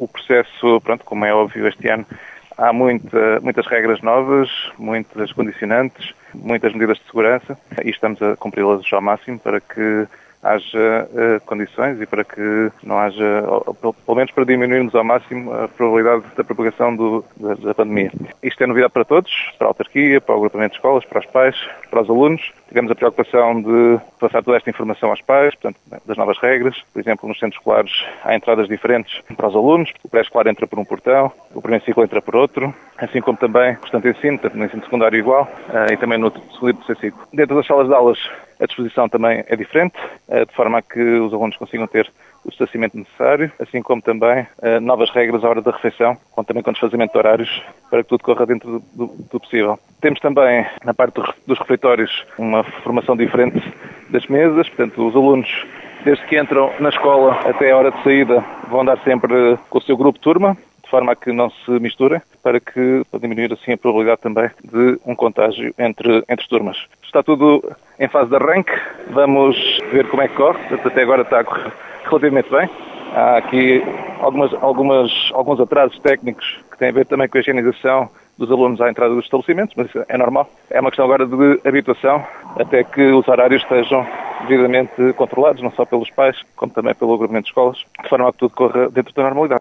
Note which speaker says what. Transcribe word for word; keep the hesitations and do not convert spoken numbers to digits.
Speaker 1: o processo, pronto, como é óbvio, este ano há muita, muitas regras novas, muitas condicionantes, muitas medidas de segurança e estamos a cumpri-las ao máximo para que haja uh, condições e para que não haja, ou, pelo menos para diminuirmos ao máximo a probabilidade da propagação do, da, da pandemia. Isto é novidade para todos, para a autarquia, para o agrupamento de escolas, para os pais, para os alunos. Tivemos a preocupação de passar toda esta informação aos pais, portanto, das novas regras. Por exemplo, nos centros escolares há entradas diferentes para os alunos. O pré-escolar entra por um portão, o primeiro ciclo entra por outro, assim como também o restante ensino, tanto no ensino secundário igual, uh, e também no segundo e terceiro ciclo. Dentro das salas de aulas, a disposição também é diferente, de forma a que os alunos consigam ter o distanciamento necessário, assim como também novas regras à hora da refeição, também com desfazimento de horários, para que tudo corra dentro do, do possível. Temos também, na parte dos refeitórios, uma formação diferente das mesas, portanto, os alunos, desde que entram na escola até a hora de saída, vão andar sempre com o seu grupo de turma, de forma a que não se misturem, para que para diminuir assim a probabilidade também de um contágio entre, entre turmas. Está tudo em fase de arranque, vamos ver como é que corre, até agora está a correr relativamente bem. Há aqui algumas, algumas, alguns atrasos técnicos que têm a ver também com a higienização dos alunos à entrada dos estabelecimentos, mas isso é normal. É uma questão agora de habituação, até que os horários estejam devidamente controlados, não só pelos pais, como também pelo agrupamento de escolas, de forma a que tudo corra dentro da normalidade.